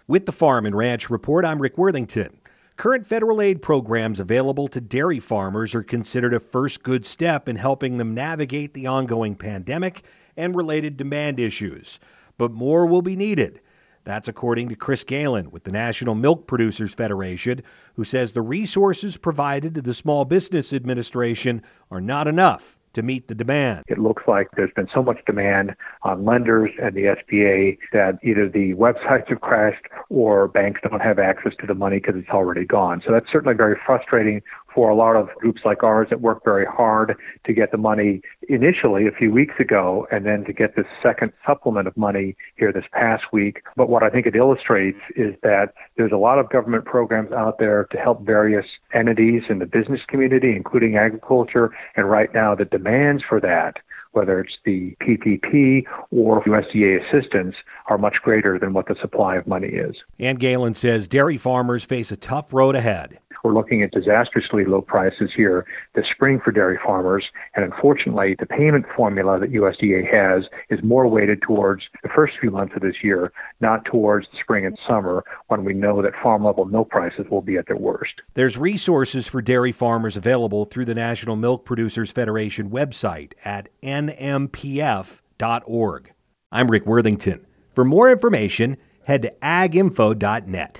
With the Farm and Ranch Report, I'm Rick Worthington. Current federal aid programs available to dairy farmers are considered a first good step in helping them navigate the ongoing pandemic and related demand issues. But more will be needed. That's according to Chris Galen with the National Milk Producers Federation, who says the resources provided to the Small Business Administration are not enough to meet the demand. It looks like there's been so much demand on lenders and the SBA that either the websites have crashed or banks don't have access to the money because it's already gone. So that's certainly very frustrating for a lot of groups like ours that work very hard to get the money initially a few weeks ago and then to get this second supplement of money here this past week. But what I think it illustrates is that there's a lot of government programs out there to help various entities in the business community, including agriculture. And right now the demands for that, whether it's the PPP or USDA assistance, are much greater than what the supply of money is. And Galen says dairy farmers face a tough road ahead. We're looking at disastrously low prices here this spring for dairy farmers, and unfortunately, the payment formula that USDA has is more weighted towards the first few months of this year, not towards the spring and summer, when we know that farm-level milk prices will be at their worst. There's resources for dairy farmers available through the National Milk Producers Federation website at nmpf.org. I'm Rick Worthington. For more information, head to aginfo.net.